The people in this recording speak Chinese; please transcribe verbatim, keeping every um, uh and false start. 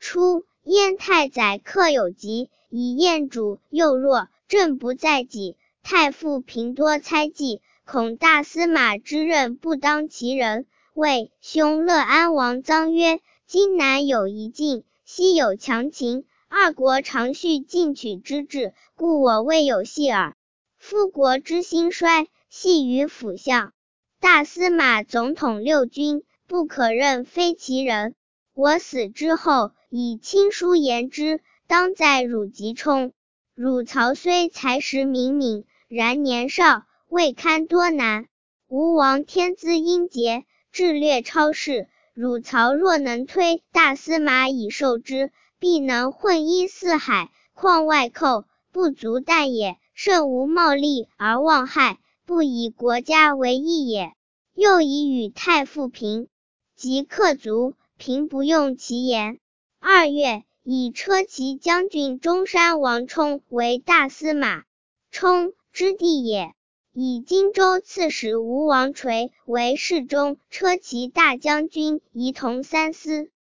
初，燕太宰克有疾，以燕主又弱，政不在己。太傅平多猜忌，恐大司马之任不当其人，谓兄乐安王臧曰：今南有一境，西有强秦，二国常续进取之志，故我未有隙耳。夫国之兴衰，系于辅相。大司马总统六军，不可任非其人。我死之后，以亲书言之，当在汝吉冲。汝曹虽才识敏敏，然年少，未堪多难。吴王天资英杰，智略超世，汝曹若能推大司马以受之，必能混一四海，况外寇，不足惮也。甚无冒利而忘害，不以国家为义也。又以与太傅平，即克族，平不用其言。二月，以车骑将军中山王冲为大司马，冲之弟也。以荆州刺史吴王垂为侍中，车骑大将军，仪同三司。